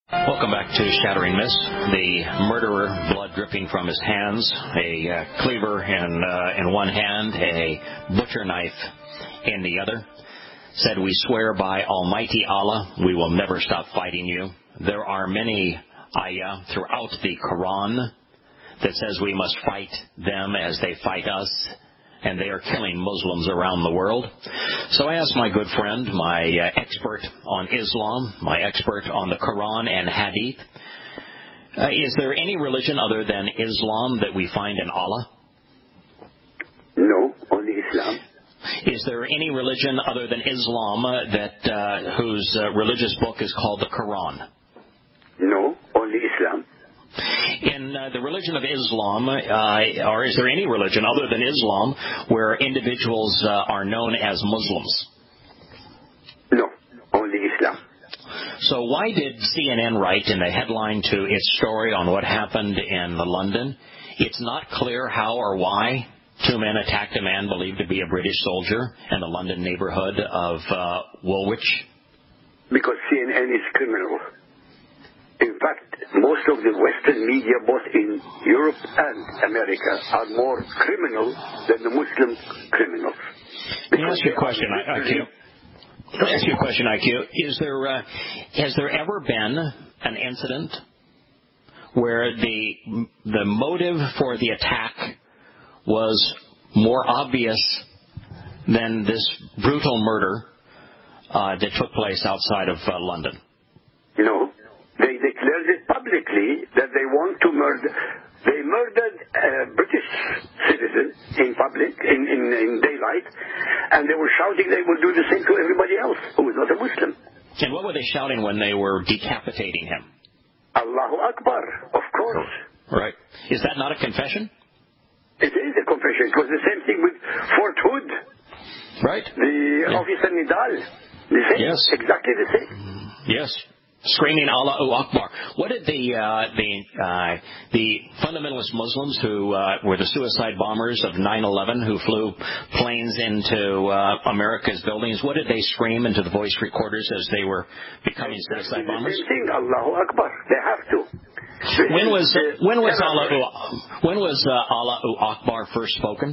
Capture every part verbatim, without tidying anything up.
Welcome back to Shattering Myths. The murderer, blood dripping from his hands, a uh, cleaver in, uh, in one hand, a butcher knife in the other, said, "We swear by Almighty Allah, we will never stop fighting you." There are many ayah throughout the Quran that says we must fight them as they fight us, and they are killing Muslims around the world. So I asked my good friend, my uh, expert on Islam, my expert on the Quran and Hadith, uh, is there any religion other than Islam that we find in Allah? No, only Islam. Is there any religion other than Islam uh, that uh, whose uh, religious book is called the Quran? No, only Islam. In uh, the religion of Islam, uh, or is there any religion other than Islam where individuals uh, are known as Muslims? No, only Islam. So why did C N N write in the headline to its story on what happened in London, "It's not clear how or why two men attacked a man believed to be a British soldier in the London neighborhood of uh, Woolwich"? Because C N N is criminal. In fact, most of the Western media, both in Europe and America, are more criminal than the Muslim criminals. Let me ask you a question, I Q. Let me ask you a question, I Q. Is there, uh, has there ever been an incident where the the motive for the attack was more obvious than this brutal murder uh, that took place outside of uh, London? No. They declared it publicly that they want to murder. They murdered a British citizen in public, in, in, in daylight, and they were shouting they will do the same to everybody else who was not a Muslim. And what were they shouting when they were decapitating him? Allahu Akbar, of course. Right. Is that not a confession? It is a confession. It was the same thing with Fort Hood. Right. The yeah. officer Nidal. The same. Yes. Exactly the same. Yes. Screaming Allahu Akbar. What did the uh, the uh, the fundamentalist Muslims who uh, were the suicide bombers of nine eleven, who flew planes into uh, America's buildings, what did they scream into the voice recorders as they were becoming suicide bombers? The same thing, Allahu Akbar. They have to. When was uh, when was Allahu when was uh, Allahu Akbar first spoken?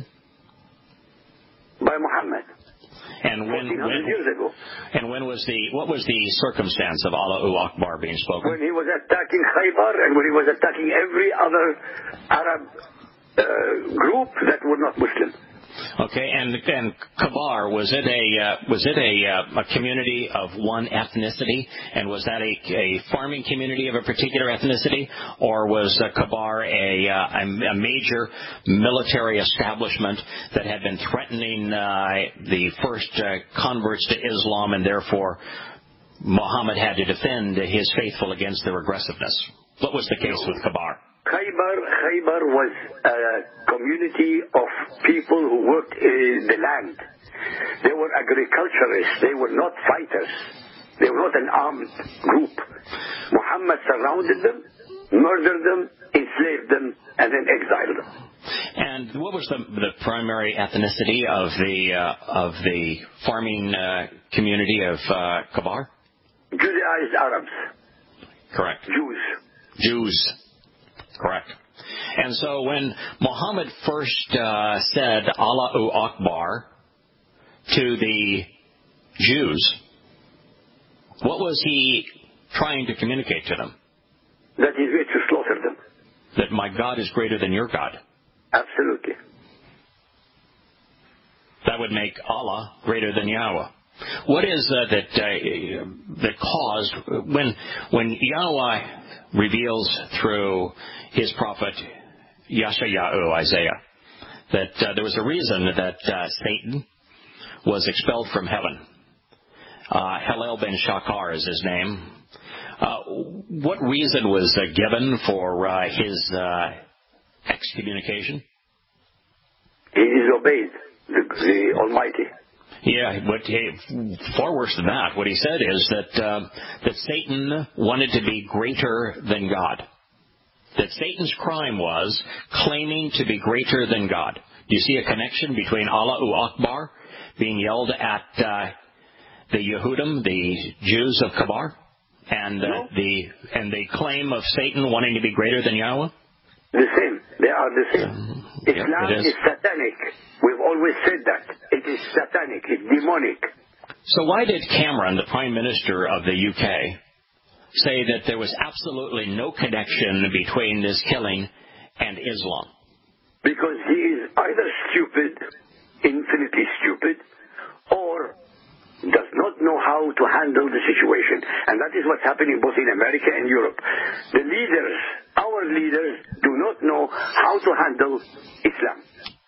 By Muhammad. And when, when years ago. And when was the what was the circumstance of Allahu Akbar being spoken? When he was attacking Khaybar and when he was attacking every other Arab uh, group that were not Muslim. Okay, and and Kabar, was it a uh, was it a uh, a community of one ethnicity, and was that a, a farming community of a particular ethnicity, or was uh, Kabar a, uh, a major military establishment that had been threatening uh, the first uh, converts to Islam, and therefore Muhammad had to defend his faithful against their aggressiveness? What was the case with Kabar? Khaybar, Khaybar was a community of people who worked in the land. They were agriculturists. They were not fighters. They were not an armed group. Muhammad surrounded them, murdered them, enslaved them, and then exiled them. And what was the, the primary ethnicity of the uh, of the farming uh, community of uh, Kabar? Judaized Arabs. Correct. Jews. Jews. Correct. And so when Muhammad first uh, said Allahu Akbar to the Jews, what was he trying to communicate to them? That he's going to slaughter them. That my God is greater than your God. Absolutely. That would make Allah greater than Yahweh. What is uh, that uh, that caused when when Yahweh reveals through his prophet Yeshayahu, Isaiah, that uh, there was a reason that uh, Satan was expelled from heaven. Uh, Hillel ben Shakar is his name. Uh, what reason was uh, given for uh, his uh, excommunication? He disobeyed the, the Almighty. Yeah, but hey, far worse than that. What he said is that uh, that Satan wanted to be greater than God. That Satan's crime was claiming to be greater than God. Do you see a connection between Allahu Akbar being yelled at uh, the Yehudim, the Jews of Kabar, And uh, no. the and the claim of Satan wanting to be greater than Yahweh? The same. They are the same. Um, Islam yeah, is. is satanic. We've always said that. It is satanic. It's demonic. So why did Cameron, the Prime Minister of the U K, say that there was absolutely no connection between this killing and Islam? Because he is either stupid, infinitely stupid, or does not know how to handle the situation. And that is what's happening both in America and Europe. The leaders, our leaders, do not know how to handle Islam.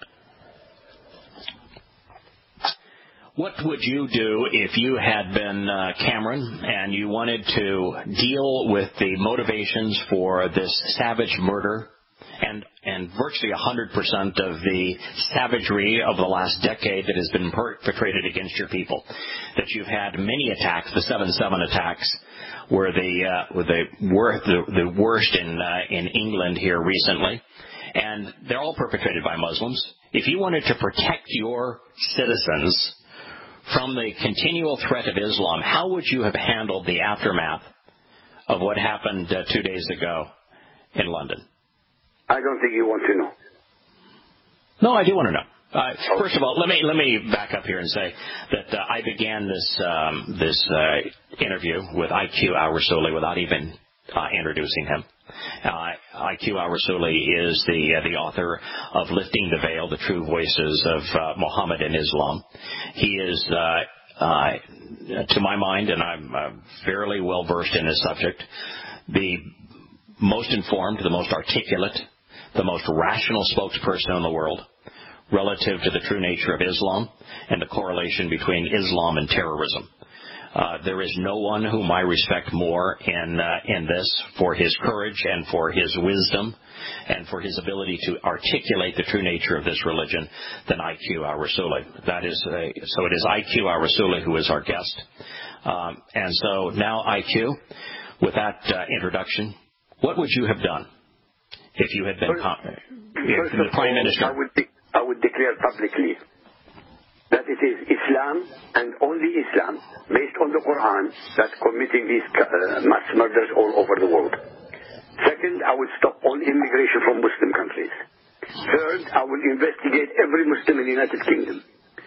What would you do if you had been uh, Cameron and you wanted to deal with the motivations for this savage murder and and virtually one hundred percent of the savagery of the last decade that has been perpetrated against your people? That you've had many attacks, the seven seven attacks were the uh, were the, were the the worst in uh, in England here recently, and they're all perpetrated by Muslims. If you wanted to protect your citizens from the continual threat of Islam, how would you have handled the aftermath of what happened uh, two days ago in London? I don't think you want to know. No, I do want to know. Uh, first of all, let me let me back up here and say that uh, I began this um, this uh, interview with I Q al-Rasuli without even uh, introducing him. Uh, I Q al-Rasuli is the uh, the author of Lifting the Veil: The True Voices of uh, Muhammad and Islam. He is, uh, uh, to my mind, and I'm uh, fairly well versed in this subject, the most informed, the most articulate, the most rational spokesperson in the world relative to the true nature of Islam and the correlation between Islam and terrorism. Uh, there is no one whom I respect more in uh, in this for his courage and for his wisdom and for his ability to articulate the true nature of this religion than I Q al-Rasuli. That is, a, so it is I Q al-Rasuli who is our guest. Um, and so now, I Q, with that uh, introduction, what would you have done if you had been First, com- first the Prime all, Minister? I would, de- I would declare publicly that it is Islam and only Islam, based on the Quran, that's committing these uh, mass murders all over the world. Second, I would stop all immigration from Muslim countries. Third, I will investigate every Muslim in the United Kingdom.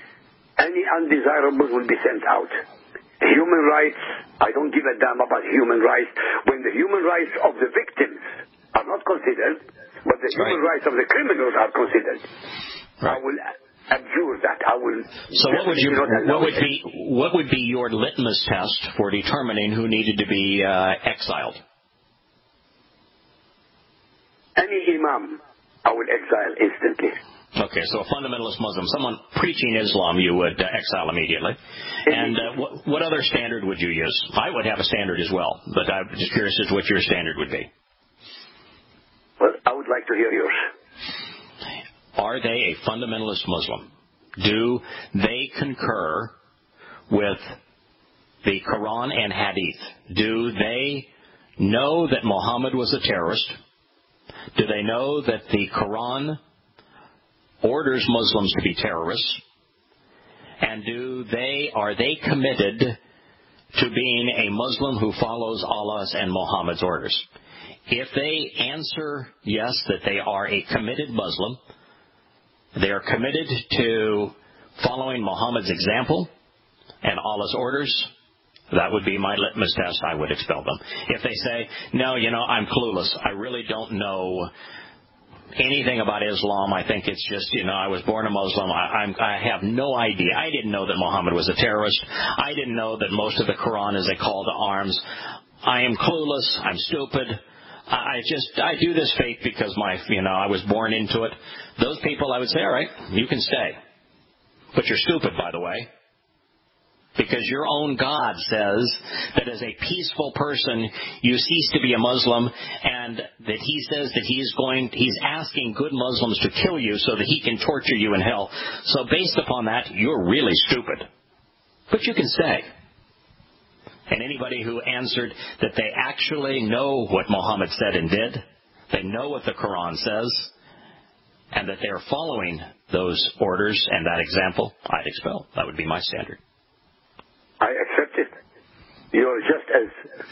Any undesirables will be sent out. Human rights, I don't give a damn about human rights when the human rights of the victims are not considered, but the human right. rights of the criminals are considered. Right. I will abjure that. I will. So what would you? What would be? What would be your litmus test for determining who needed to be uh, exiled? Any imam, I would exile instantly. Okay, so a fundamentalist Muslim, someone preaching Islam, you would uh, exile immediately. And uh, what, what other standard would you use? I would have a standard as well, but I'm just curious as to what your standard would be. Well, I would like to hear yours. Are they a fundamentalist Muslim? Do they concur with the Quran and Hadith? Do they know that Muhammad was a terrorist? Do they know that the Quran orders Muslims to be terrorists? And do they are they committed to being a Muslim who follows Allah's and Muhammad's orders? If they answer yes, that they are a committed Muslim, they are committed to following Muhammad's example and Allah's orders, that would be my litmus test. I would expel them. If they say, no, you know, I'm clueless. I really don't know anything about Islam. I think it's just, you know, I was born a Muslim. I, I'm, I have no idea. I didn't know that Muhammad was a terrorist. I didn't know that most of the Quran is a call to arms. I am clueless. I'm stupid. I just, I do this faith because my, you know, I was born into it. Those people, I would say, all right, you can stay. But you're stupid, by the way. Because your own God says that as a peaceful person, you cease to be a Muslim, and that he says that he's going, he's asking good Muslims to kill you so that he can torture you in hell. So based upon that, you're really stupid. But you can stay. And anybody who answered that they actually know what Muhammad said and did, they know what the Quran says, and that they're following those orders and that example, I'd expel. That would be my standard. I accept it. You're just as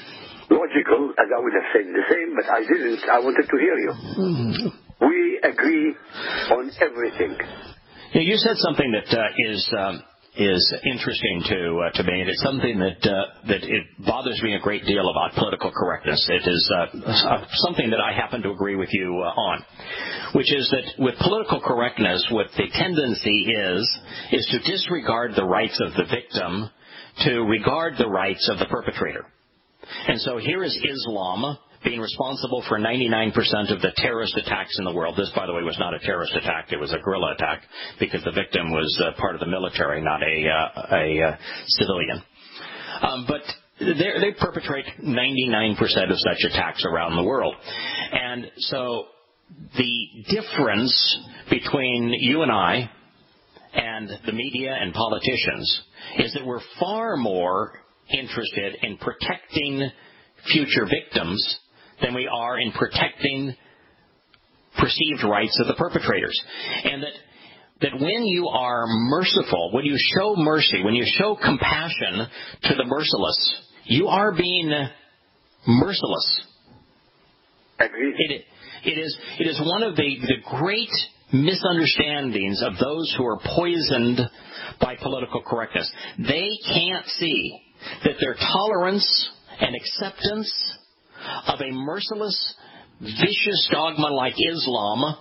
logical, as I would have said the same, but I didn't. I wanted to hear you. Mm-hmm. We agree on everything. Yeah, you said something that uh, is um, is interesting to uh, to me, and it's something that uh, that it bothers me a great deal about political correctness. It is uh, something that I happen to agree with you uh, on, which is that with political correctness, what the tendency is is to disregard the rights of the victim to regard the rights of the perpetrator. And so here is Islam being responsible for ninety-nine percent of the terrorist attacks in the world. This, by the way, was not a terrorist attack. It was a guerrilla attack because the victim was uh, part of the military, not a, uh, a uh, civilian. Um, but they perpetrate ninety-nine percent of such attacks around the world. And so the difference between you and I and the media and politicians is that we're far more interested in protecting future victims than we are in protecting perceived rights of the perpetrators. And that that when you are merciful, when you show mercy, when you show compassion to the merciless, you are being merciless. Agreed. It, it is it is one of the, the great misunderstandings of those who are poisoned by political correctness. They can't see that their tolerance and acceptance of a merciless, vicious dogma like Islam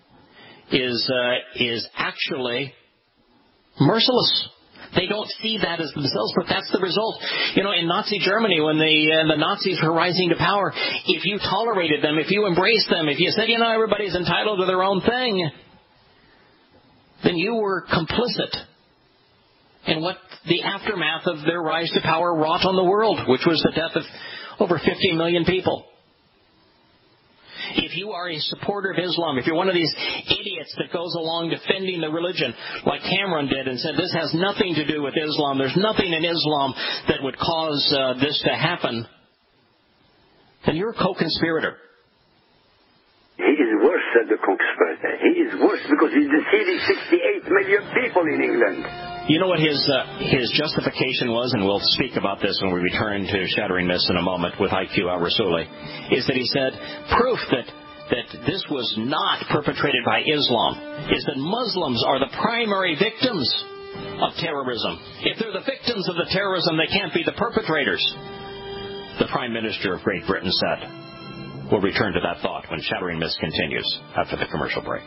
is uh, is actually merciless. They don't see that as themselves, but that's the result. You know, in Nazi Germany, when the uh, the Nazis were rising to power, if you tolerated them, if you embraced them, if you said, you know, everybody's entitled to their own thing, then you were complicit in what the aftermath of their rise to power wrought on the world, which was the death of over fifty million people. If you are a supporter of Islam, if you're one of these idiots that goes along defending the religion like Cameron did and said this has nothing to do with Islam, there's nothing in Islam that would cause uh, this to happen, then you're a co-conspirator. He is worse than the conspirator. He is worse because he's deceiving sixty-eight million people in England. You know what his uh, his justification was, and we'll speak about this when we return to Shattering Myths in a moment with I Q al-Rasuli, is that he said proof that, that this was not perpetrated by Islam is that Muslims are the primary victims of terrorism. If they're the victims of the terrorism, they can't be the perpetrators, the Prime Minister of Great Britain said. We'll return to that thought when Shattering Myths continues after the commercial break.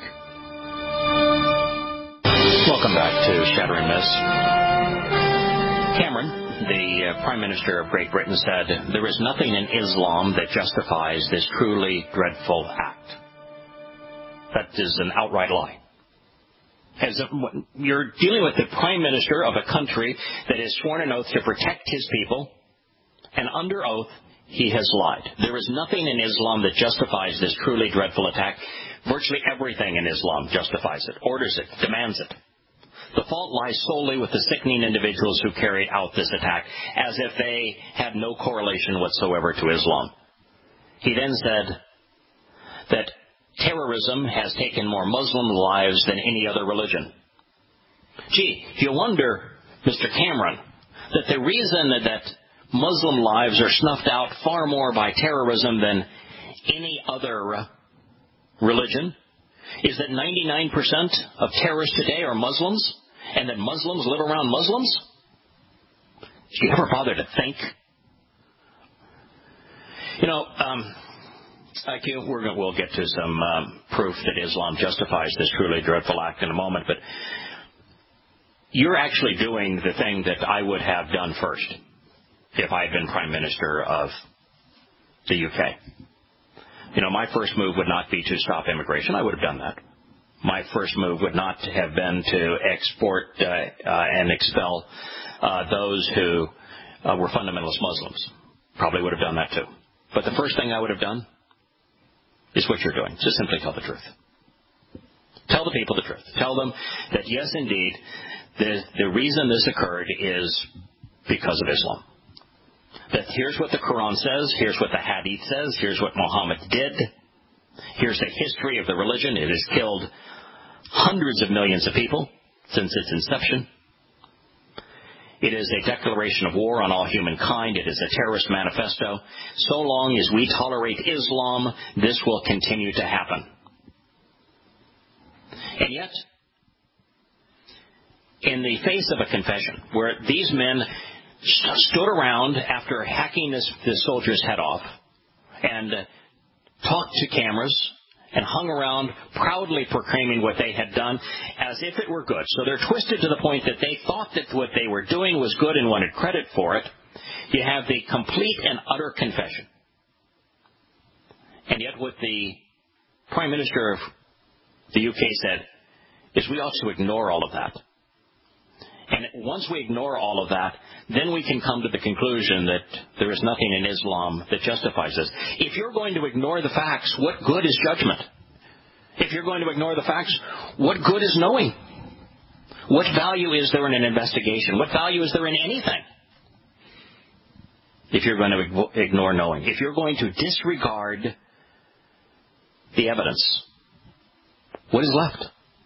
Welcome back to Shattering Myths. Cameron, the uh, Prime Minister of Great Britain, said, there is nothing in Islam that justifies this truly dreadful act. That is an outright lie. As if you're dealing with the Prime Minister of a country that has sworn an oath to protect his people, and under oath, he has lied. There is nothing in Islam that justifies this truly dreadful attack. Virtually everything in Islam justifies it, orders it, demands it. The fault lies solely with the sickening individuals who carried out this attack, as if they had no correlation whatsoever to Islam. He then said that terrorism has taken more Muslim lives than any other religion. Gee, you wonder, Mister Cameron, that the reason that Muslim lives are snuffed out far more by terrorism than any other religion is that ninety-nine percent of terrorists today are Muslims, and that Muslims live around Muslims? Did you ever bother to think? You know, um, I can, we're gonna, we'll get to some um, proof that Islam justifies this truly dreadful act in a moment, but you're actually doing the thing that I would have done first if I had been Prime Minister of the U K. You know, my first move would not be to stop immigration. I would have done that. My first move would not have been to export uh, uh, and expel uh, those who uh, were fundamentalist Muslims. Probably would have done that too. But the first thing I would have done is what you're doing. Just simply tell the truth. Tell the people the truth. Tell them that, yes, indeed, the, the reason this occurred is because of Islam. That here's what the Quran says, here's what the Hadith says, here's what Muhammad did, here's the history of the religion. It has killed hundreds of millions of people since its inception. It is a declaration of war on all humankind. It is a terrorist manifesto. So long as we tolerate Islam, this will continue to happen. And yet, in the face of a confession, where these men st- stood around after hacking this, this soldier's head off and uh, talked to cameras and hung around proudly proclaiming what they had done as if it were good. So they're twisted to the point that they thought that what they were doing was good and wanted credit for it. You have the complete and utter confession. And yet what the Prime Minister of the U K said is we ought to ignore all of that. And once we ignore all of that, then we can come to the conclusion that there is nothing in Islam that justifies this. If you're going to ignore the facts, what good is judgment? If you're going to ignore the facts, what good is knowing? What value is there in an investigation? What value is there in anything? If you're going to ignore knowing. If you're going to disregard the evidence, what is left?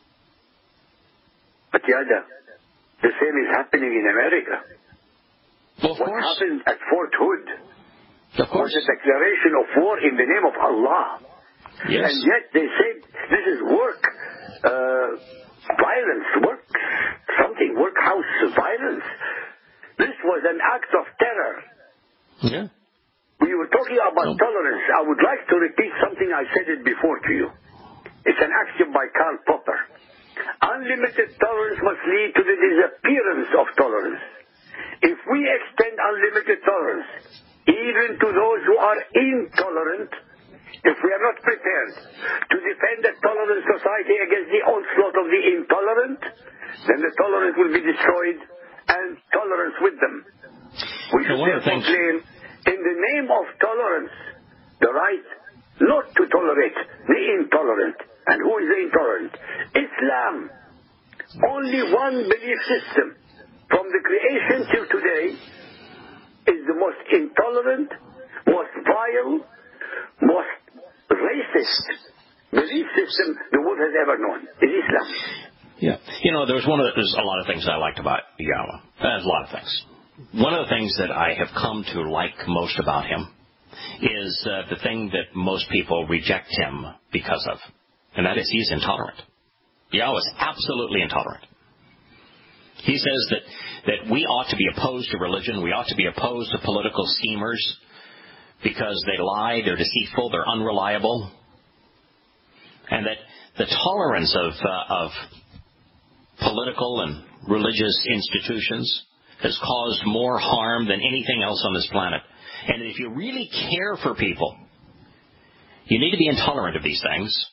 But Yada, the same is happening in America. Well, of what course. happened at Fort Hood Of course. was a declaration of war in the name of Allah. Yes. And yet they said this is work, uh, violence, work, something, workhouse violence. This was an act of terror. Yeah. We were talking about Oh. tolerance. I would like to repeat something I said it before to you. It's an axiom by Karl Popper. Unlimited tolerance must lead to the disappearance of tolerance. If we extend unlimited tolerance, even to those who are intolerant, if we are not prepared to defend a tolerant society against the onslaught of the intolerant, then the tolerance will be destroyed and tolerance with them. We should therefore claim, in the name of tolerance, the right not to tolerate the intolerant. And who is the intolerant? Islam. Only one belief system from the creation till today is the most intolerant, most vile, most racist belief system the world has ever known. Is Islam. Yeah. You know, there's one of the, there's a lot of things I liked about Yahweh. There's a lot of things. One of the things that I have come to like most about him is uh, the thing that most people reject him because of. And that is he's intolerant. Yahweh is absolutely intolerant. He says that, that we ought to be opposed to religion. We ought to be opposed to political schemers because they lie, they're deceitful, they're unreliable. And that the tolerance of, uh, of political and religious institutions has caused more harm than anything else on this planet. And if you really care for people, you need to be intolerant of these things.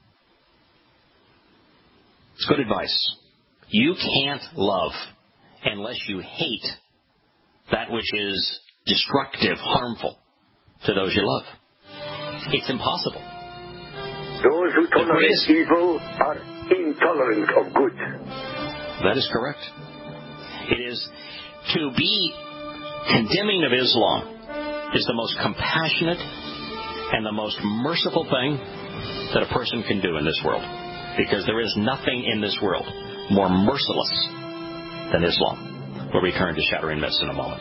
It's good advice. You can't love unless you hate that which is destructive, harmful to those you love. It's impossible. Those who tolerate greatest... evil are intolerant of good. That is correct. It is to be condemning of Islam is the most compassionate and the most merciful thing that a person can do in this world. Because there is nothing in this world more merciless than Islam. We'll return to Shattering Myths in a moment.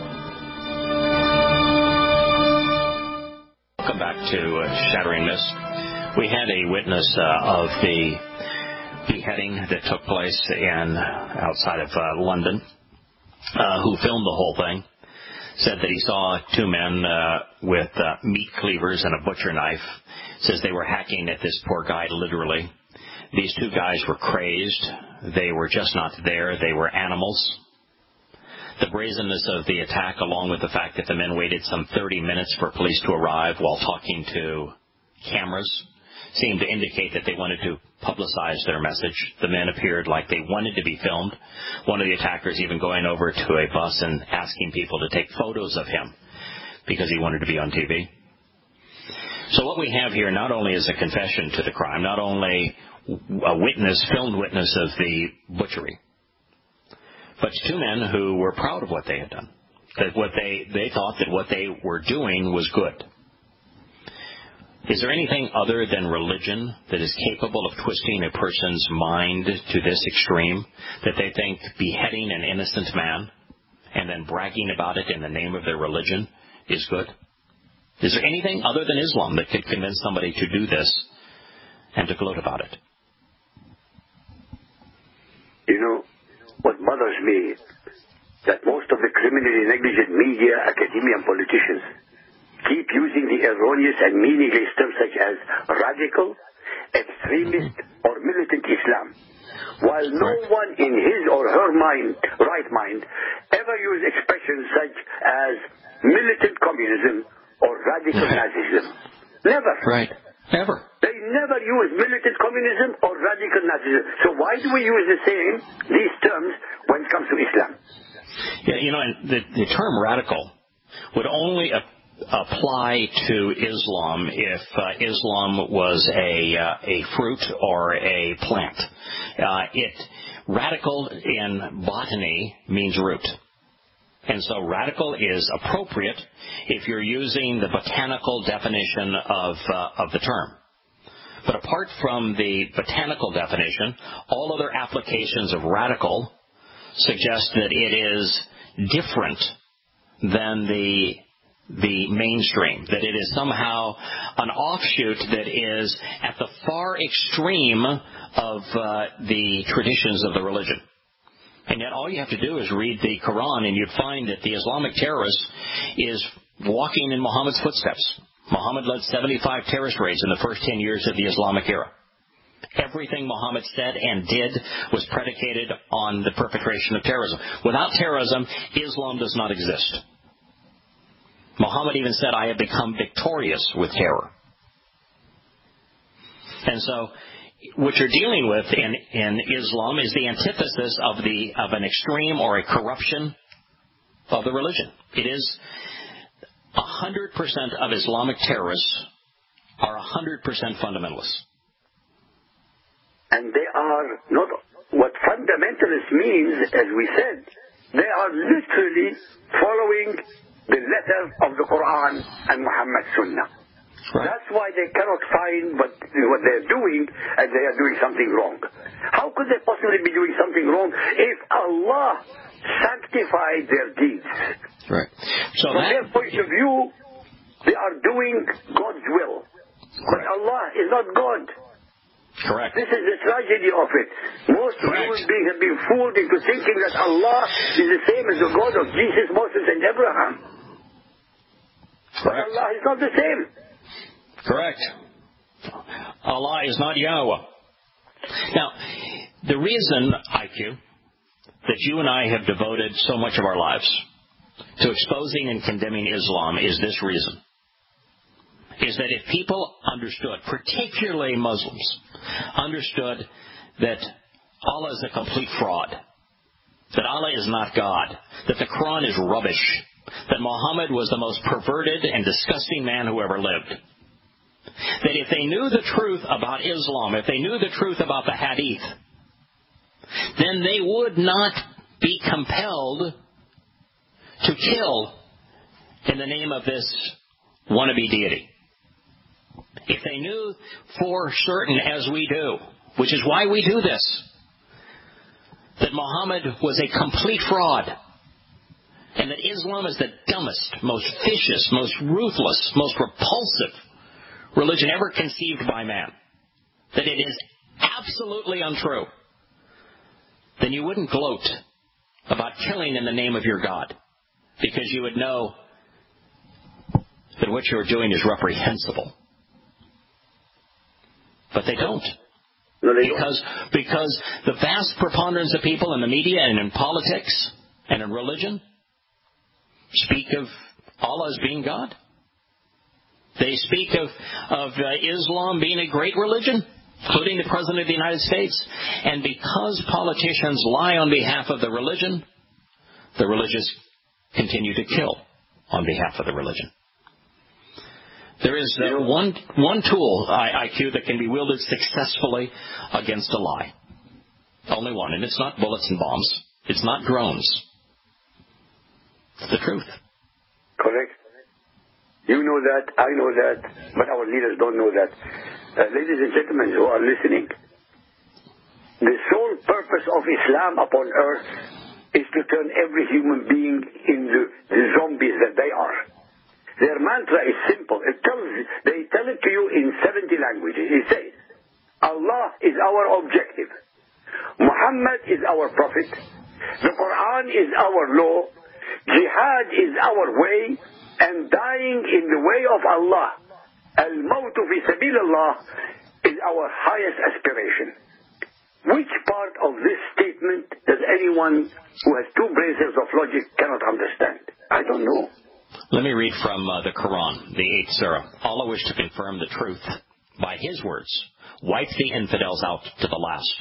Welcome back to uh, Shattering Myths. We had a witness uh, of the beheading that took place in outside of uh, London uh, who filmed the whole thing. Said that he saw two men uh, with uh, meat cleavers and a butcher knife. Says they were hacking at this poor guy literally. These two guys were crazed. They were just not there. They were animals. The brazenness of the attack, along with the fact that the men waited some thirty minutes for police to arrive while talking to cameras, seemed to indicate that they wanted to publicize their message. The men appeared like they wanted to be filmed. One of the attackers even going over to a bus and asking people to take photos of him because he wanted to be on T V. So what we have here not only is a confession to the crime, not only a witness, filmed witness of the butchery, but two men who were proud of what they had done. That what they, they thought that what they were doing was good. Is there anything other than religion that is capable of twisting a person's mind to this extreme, that they think beheading an innocent man and then bragging about it in the name of their religion is good? Is there anything other than Islam that could convince somebody to do this and to gloat about it? You know, what bothers me that most of the criminally negligent media, academia, and politicians keep using the erroneous and meaningless terms such as radical, extremist, or militant Islam, while no one in his or her mind, right mind, ever use expressions such as militant communism or radical Nazism. Never. Right. Never. They never use militant communism or radical Nazism. So why do we use the same, these terms, when it comes to Islam? Yeah, you know, and the, the term radical would only a, apply to Islam if uh, Islam was a uh, a fruit or a plant. Uh, it radical in botany means root. And so radical is appropriate if you're using the botanical definition of uh, of the term. But apart from the botanical definition, all other applications of radical suggest that it is different than the the mainstream, that it is somehow an offshoot that is at the far extreme of uh, the traditions of the religion. And yet all you have to do is read the Quran and you'd find that the Islamic terrorist is walking in Muhammad's footsteps. Muhammad led seventy-five terrorist raids in the first ten years of the Islamic era. Everything Muhammad said and did was predicated on the perpetration of terrorism. Without terrorism, Islam does not exist. Muhammad even said, I have become victorious with terror. And so what you're dealing with in, in Islam is the antithesis of the of an extreme or a corruption of the religion. It is one hundred percent of Islamic terrorists are one hundred percent fundamentalists. And they are not, what fundamentalist means, as we said, they are literally following the letter of the Quran and Muhammad's Sunnah. Right. That's why they cannot find what, what they're doing, and they are doing something wrong. How could they possibly be doing something wrong if Allah sanctified their deeds? Right. So From that, their point of view, they are doing God's will. But Allah is not God. Correct. This is the tragedy of it. Most Correct. human beings have been fooled into thinking that Allah is the same as the God of Jesus, Moses, and Abraham. Correct. But Allah is not the same. Correct. Allah is not Yahweh. Now, the reason, I Q, that you and I have devoted so much of our lives to exposing and condemning Islam is this reason. Is that if people understood, particularly Muslims, understood that Allah is a complete fraud, that Allah is not God, that the Quran is rubbish, that Muhammad was the most perverted and disgusting man who ever lived, that if they knew the truth about Islam, if they knew the truth about the Hadith, then they would not be compelled to kill in the name of this wannabe deity. If they knew for certain, as we do, which is why we do this, that Muhammad was a complete fraud, and that Islam is the dumbest, most vicious, most ruthless, most repulsive religion ever conceived by man, that it is absolutely untrue, then you wouldn't gloat about killing in the name of your God, because you would know that what you're doing is reprehensible. But they don't. No, they because, don't. because the vast preponderance of people in the media and in politics and in religion speak of Allah as being God. They speak of, of uh, Islam being a great religion, including the President of the United States. And because politicians lie on behalf of the religion, the religious continue to kill on behalf of the religion. There is uh, one one tool, I Q, that can be wielded successfully against a lie. Only one. And it's not bullets and bombs. It's not drones. It's the truth. Correct. You know that, I know that, but our leaders don't know that. Uh, ladies and gentlemen who are listening, the sole purpose of Islam upon earth is to turn every human being into the zombies that they are. Their mantra is simple. It tells, they tell it to you in seventy languages. It says, Allah is our objective. Muhammad is our prophet. The Quran is our law. Jihad is our way. And dying in the way of Allah, al-mawtu fi sabilillah, is our highest aspiration. Which part of this statement does anyone who has two braces of logic cannot understand? I don't know. Let me read from uh, the Quran, the eighth surah. Allah wished to confirm the truth by His words. Wipe the infidels out to the last.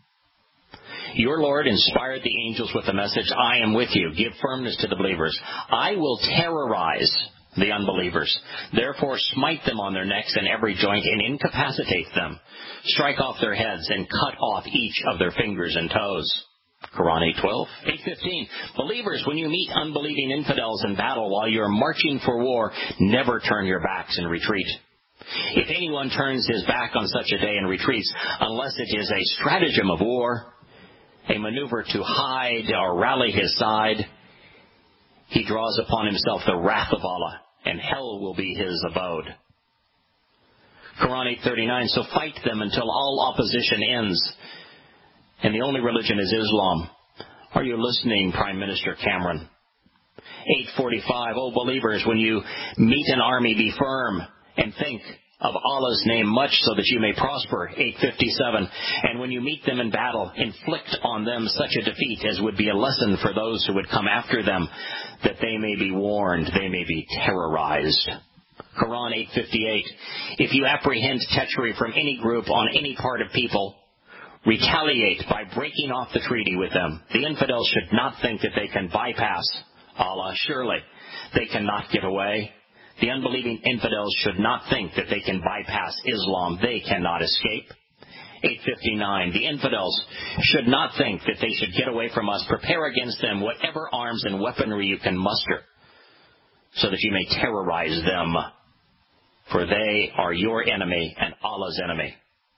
Your Lord inspired the angels with the message, I am with you. Give firmness to the believers. I will terrorize the unbelievers. Therefore smite them on their necks and every joint and incapacitate them. Strike off their heads and cut off each of their fingers and toes. Quran eight twelve. eight fifteen. Believers, when you meet unbelieving infidels in battle while you are marching for war, never turn your backs and retreat. If anyone turns his back on such a day and retreats, unless it is a stratagem of war, a maneuver to hide or rally his side, he draws upon himself the wrath of Allah, and hell will be his abode. Quran eight thirty-nine. So fight them until all opposition ends. And the only religion is Islam. Are you listening, Prime Minister Cameron? eight forty-five. O believers, when you meet an army, be firm and think of Allah's name much so that you may prosper. eight fifty-seven. And when you meet them in battle, inflict on them such a defeat as would be a lesson for those who would come after them, that they may be warned, they may be terrorized. Quran eight fifty-eight. If you apprehend treachery from any group on any part of people, retaliate by breaking off the treaty with them. The infidels should not think that they can bypass Allah. Surely they cannot get away. The unbelieving infidels should not think that they can bypass Islam. They cannot escape. eight fifty-nine. The infidels should not think that they should get away from us. Prepare against them whatever arms and weaponry you can muster, so that you may terrorize them. For they are your enemy and Allah's enemy.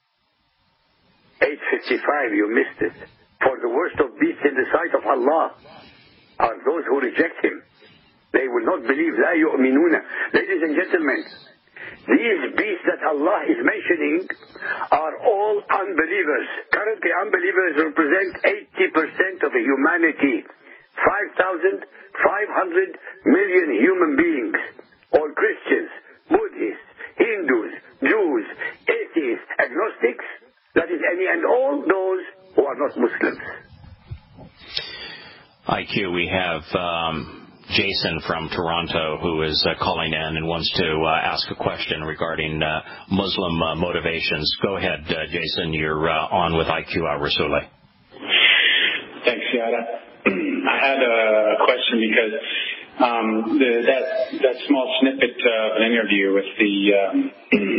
eight fifty-five, you missed it. For the worst of beasts in the sight of Allah are those who reject Him. They will not believe. La yu'minuna. Ladies and gentlemen, these beasts that Allah is mentioning are all unbelievers. Currently, unbelievers represent eighty percent of the humanity. five thousand five hundred million human beings. All Christians, Buddhists, Hindus, Jews, atheists, agnostics. That is any and all those who are not Muslims. I Q, we have um, Jason from Toronto who is uh, calling in and wants to uh, ask a question regarding uh, Muslim uh, motivations. Go ahead, uh, Jason. You're uh, on with I Q Al-Rasuli. Thanks, Yada. I had a question because um, the, that that small snippet of an interview with the um,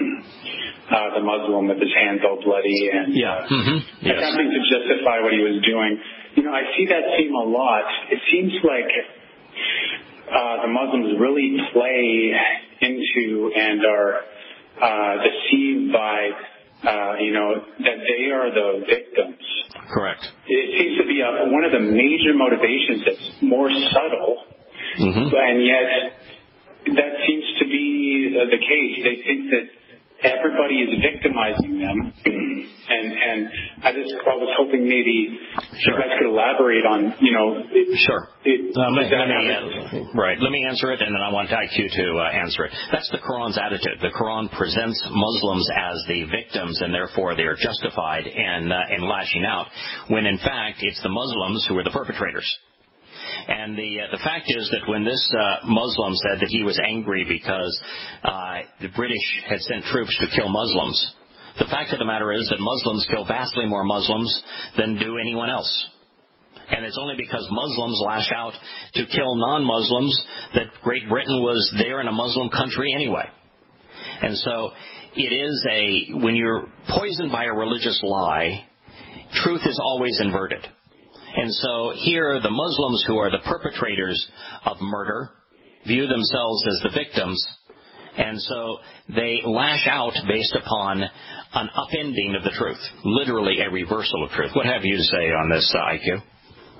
uh, the Muslim with his hands all bloody and yeah. uh, mm-hmm. yes. attempting to justify what he was doing. You know, I see that theme a lot. It seems like uh, the Muslims really play into and are uh, deceived by, uh, you know, that they are the victims. Correct. It seems to be a, one of the major motivations that's more subtle, mm-hmm. and yet that seems to be the case. They think that everybody is victimizing them, and and I just I was hoping maybe sure. you guys could elaborate on, you know. It, sure. It, um, let me, uh, right. Let me answer it, and then I want I Q to uh, answer it. That's the Quran's attitude. The Quran presents Muslims as the victims, and therefore they are justified in uh, in lashing out, when in fact it's the Muslims who are the perpetrators. And the uh, the fact is that when this uh, Muslim said that he was angry because uh, the British had sent troops to kill Muslims, the fact of the matter is that Muslims kill vastly more Muslims than do anyone else. And it's only because Muslims lash out to kill non-Muslims that Great Britain was there in a Muslim country anyway. And so it is a, when you're poisoned by a religious lie, truth is always inverted. And so here, the Muslims who are the perpetrators of murder view themselves as the victims, and so they lash out based upon an upending of the truth, literally a reversal of truth. What have you to say on this, uh, I Q?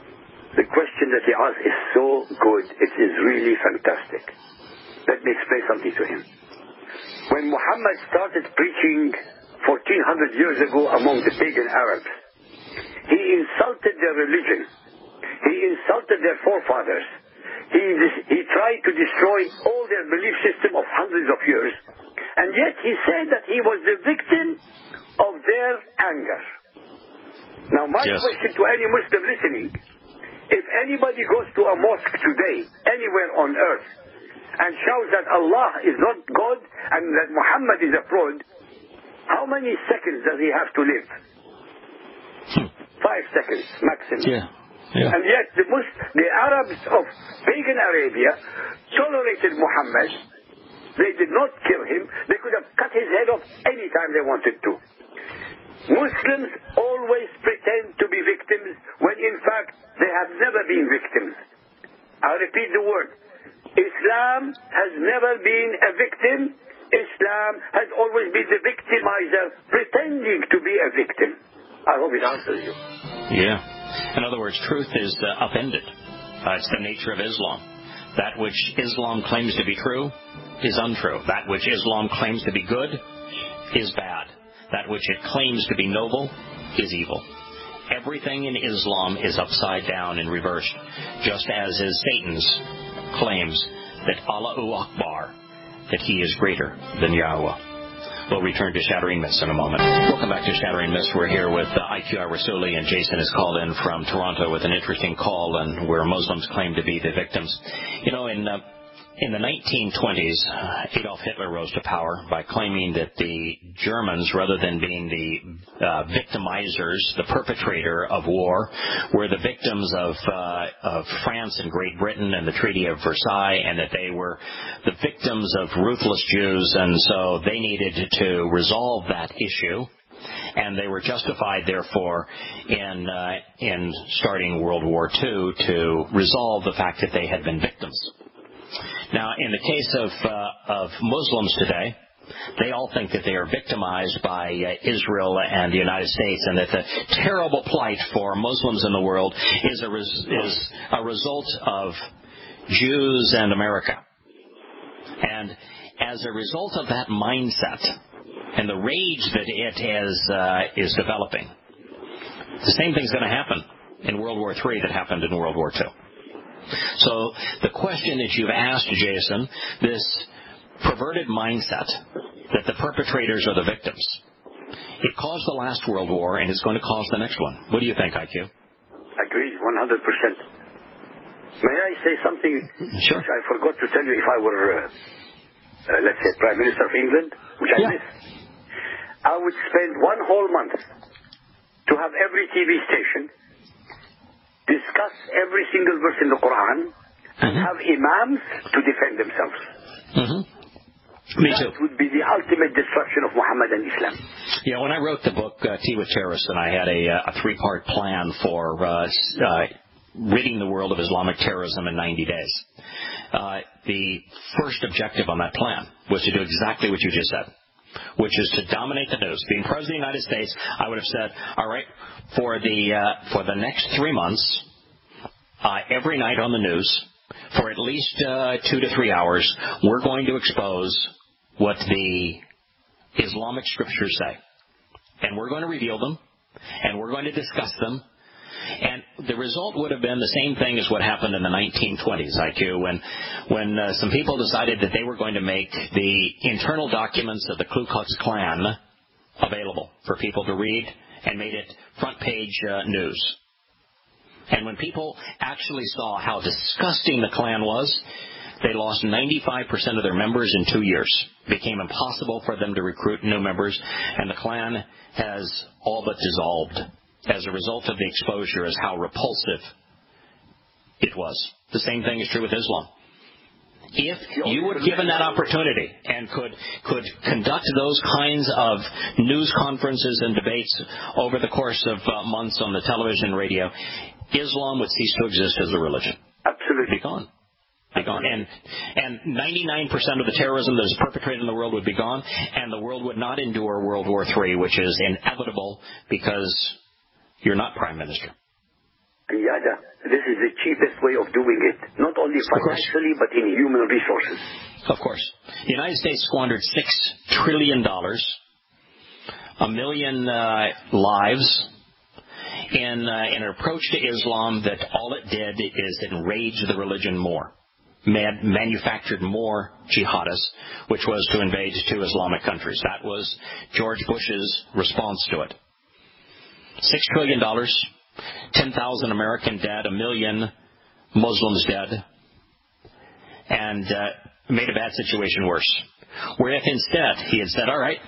The question that he asked is so good. It is really fantastic. Let me explain something to him. When Muhammad started preaching fourteen hundred years ago among the pagan Arabs, he insulted their religion. He insulted their forefathers. He, he tried to destroy all their belief system of hundreds of years. And yet he said that he was the victim of their anger. Now my yes. question to any Muslim listening, if anybody goes to a mosque today, anywhere on earth, and shouts that Allah is not God and that Muhammad is a fraud, how many seconds does he have to live? Hmm. Five seconds maximum. Yeah. Yeah. And yet the, Muslim, the Arabs of pagan Arabia tolerated Muhammad. They did not kill him. They could have cut his head off any time they wanted to. Muslims always pretend to be victims when in fact they have never been victims. I repeat the word. Islam has never been a victim. Islam has always been the victimizer pretending to be a victim. I hope it answers you. Yeah. In other words, truth is uh, upended. Uh, it's the nature of Islam. That which Islam claims to be true is untrue. That which Islam claims to be good is bad. That which it claims to be noble is evil. Everything in Islam is upside down and reversed, just as is Satan's claims that Allahu Akbar, that he is greater than Yahweh. We'll return to Shattering Myths in a moment. Welcome back to Shattering Myths. We're here with uh, I Q R Rassouli, and Jason has called in from Toronto with an interesting call and where Muslims claim to be the victims. You know, in uh, in the nineteen twenties, Adolf Hitler rose to power by claiming that the Germans, rather than being the uh, victimizers, the perpetrator of war, were the victims of uh, of France and Great Britain and the Treaty of Versailles, and that they were the victims of ruthless Jews, and so they needed to resolve that issue. And they were justified, therefore, in uh, in starting World War Two to resolve the fact that they had been victims. Now, in the case of uh, of Muslims today, they all think that they are victimized by uh, Israel and the United States, and that the terrible plight for Muslims in the world is a res- is a result of Jews and America. And as a result of that mindset and the rage that it is uh, is developing, the same thing's going to happen in World War Three that happened in World War Two. So the question that you've asked, Jason, this perverted mindset that the perpetrators are the victims, it caused the last World War and it's going to cause the next one. What do you think, I Q? Agreed, one hundred percent. May I say something sure. which I forgot to tell you if I were, uh, uh, let's say, Prime Minister of England, which I yeah. missed? I would spend one whole month to have every T V station discuss every single verse in the Quran and mm-hmm. have imams to defend themselves. Mm-hmm. Me that too. That would be the ultimate destruction of Muhammad and Islam. Yeah, when I wrote the book, uh, Tea with Terrorists, and I had a, a three-part plan for uh, uh, ridding the world of Islamic terrorism in ninety days. Uh, the first objective on that plan was to do exactly what you just said, which is to dominate the news. Being President of the United States, I would have said, all right, for the uh, for the next three months, uh, every night on the news, for at least uh, two to three hours, we're going to expose what the Islamic scriptures say. And we're going to reveal them, and we're going to discuss them. And the result would have been the same thing as what happened in the nineteen twenties, I Q, when when uh, some people decided that they were going to make the internal documents of the Ku Klux Klan available for people to read, and made it front page uh, news. And when people actually saw how disgusting the Klan was, they lost ninety-five percent of their members in two years. It became impossible for them to recruit new members, and the Klan has all but dissolved as a result of the exposure as how repulsive it was. The same thing is true with Islam. If you were given that opportunity and could could conduct those kinds of news conferences and debates over the course of uh, months on the television and radio, Islam would cease to exist as a religion. Absolutely. Be gone. Be gone. And, and ninety-nine percent of the terrorism that is perpetrated in the world would be gone, and the world would not endure World War Three, which is inevitable because you're not Prime Minister. Yada, this is the cheapest way of doing it, not only financially, but in human resources. Of course. The United States squandered six trillion dollars, a million uh, lives, in, uh, in an approach to Islam that all it did is enrage the religion more. Mad, manufactured more jihadists, which was to invade two Islamic countries. That was George Bush's response to it. Six trillion dollars, ten thousand American dead, a million Muslims dead, and uh, made a bad situation worse. Where if instead he had said, all right,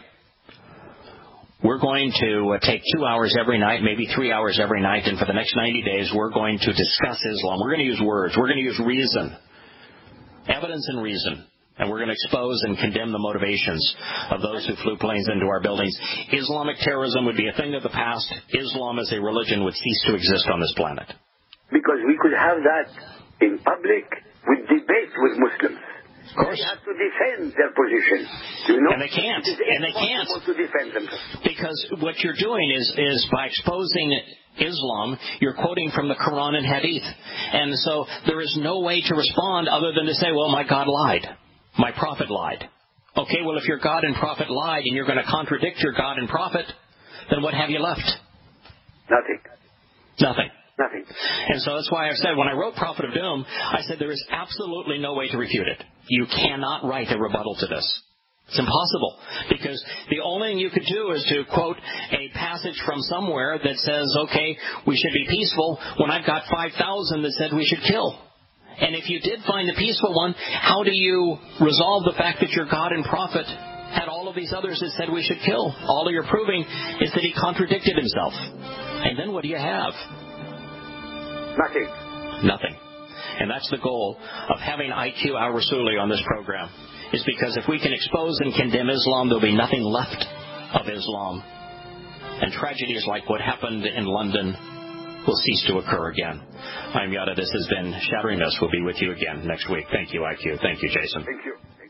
we're going to uh, take two hours every night, maybe three hours every night, and for the next ninety days we're going to discuss Islam. We're going to use words. We're going to use reason. Evidence and reason, and we're going to expose and condemn the motivations of those who flew planes into our buildings. Islamic terrorism would be a thing of the past. Islam as a religion would cease to exist on this planet. Because we could have that in public with debate with Muslims. Of course. They have to defend their position. You know? And they can't. And they can't. To defend themselves. Because what you're doing is, is by exposing Islam, you're quoting from the Quran and Hadith. And so there is no way to respond other than to say, well, my God lied. My prophet lied. Okay, well, if your God and prophet lied and you're going to contradict your God and prophet, then what have you left? Nothing. Nothing. Nothing. And so that's why I said, when I wrote Prophet of Doom, I said there is absolutely no way to refute it. You cannot write a rebuttal to this. It's impossible. Because the only thing you could do is to quote a passage from somewhere that says, okay, we should be peaceful, when I've got five thousand that said we should kill. And if you did find the peaceful one, how do you resolve the fact that your God and prophet had all of these others that said we should kill? All you're proving is that he contradicted himself. And then what do you have? Nothing. Nothing. And that's the goal of having I Q al-Rasuli on this program, is because if we can expose and condemn Islam, there'll be nothing left of Islam. And tragedies like what happened in London will cease to occur again. I'm Yada. This has been Shattering This. We'll be with you again next week. Thank you, I Q. Thank you, Jason. Thank you.